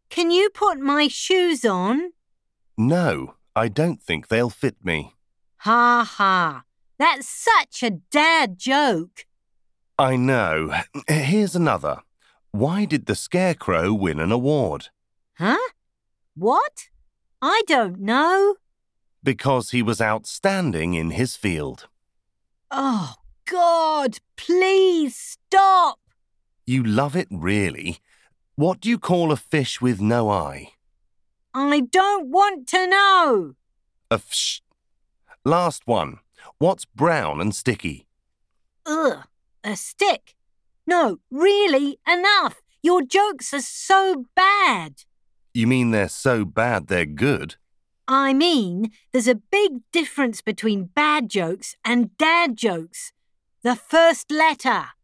Can you put my shoes on? No, I don't think they'll fit me. Ha ha. That's such a dad joke. I know. Here's another. Why did the Scarecrow win an award? Huh? What? I don't know. Because he was outstanding in his field. Oh, God, please stop. You love it, really? What do you call a fish with no eye? I don't want to know. A fish. Last one. What's brown and sticky? Ugh, a stick. No, really, enough. Your jokes are so bad. You mean they're so bad they're good? I mean, there's a big difference between bad jokes and dad jokes. The first letter.